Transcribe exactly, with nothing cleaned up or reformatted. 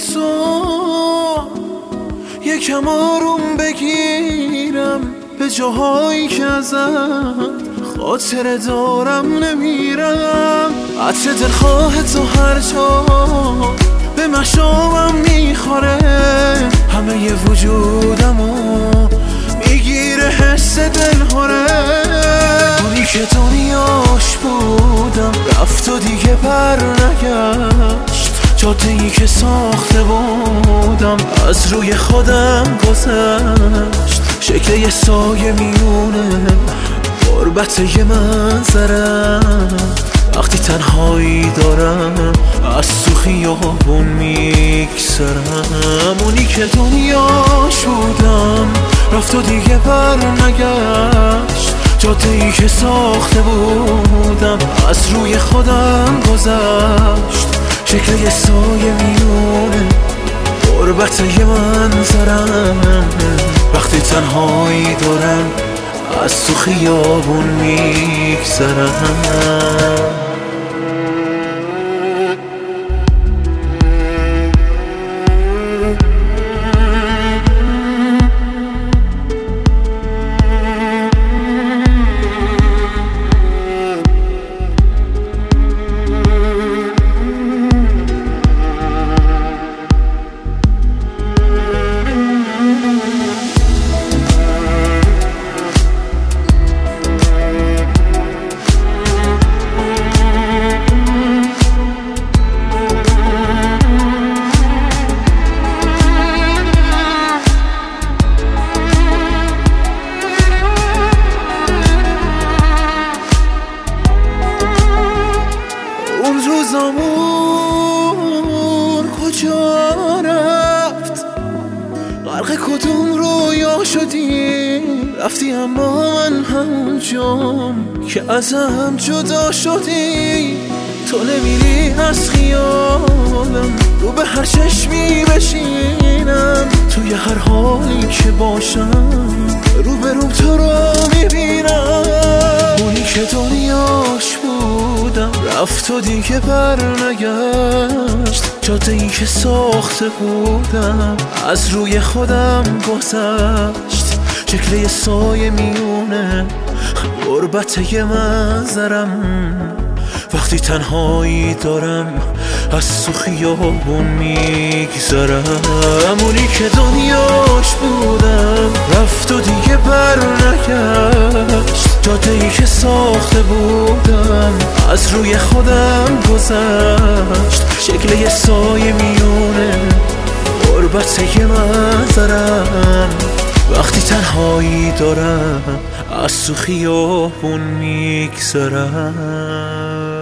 تو یکم آروم بگیرم به جاهایی که ازت خاطره دارم نمیرم. عطر دلخواه تو هر جا به مشامم میخوره، همه ی وجودمو میگیره حس دلهوره. اونی که دنیاش بودم رفت و دیگه بر نگشت، جاده‌ای که ساخته بودم از روی خودم گذشت. شکل یه سایه میونه غربت یه منظرم، وقتی تنهایی دارم از تو خیابون میگذرم. اونی که دنیاش بودم رفت و دیگه بر نگشت، جاده‌ای که ساخته بودم از روی خودم گذشت. شکل یه سایه میونه غربت یه منظرم، وقتی تنهایی دارم از تو خیابون میگذرم. روزامون کجا رفت؟ غرق کدوم رویا شدی؟ رفتی اما من همونجام که ازم جدا شدی. تو نمیری از خیالم، رو به هر چشمی بشینم، توی هر حالی که باشم رو به روم تو رو میبینم. اونی که دنیاش بودم رفت و دیگه بر نگشت، جاده‌ای که ساخته بودم از روی خودم گذشت. شکل یه سایه میونه غربت یه منظرم، وقتی تنهایی دارم از تو خیابون میگذرم. اونی که دنیاش بودم رفت و دیگه بر نگشت، جاده‌ای که ساخته بودم از روی خودم گذشت. شکل یه سایه میونه غربت یه منظرم، وقتی تنهایی دارم از تو خیابون میگذرم.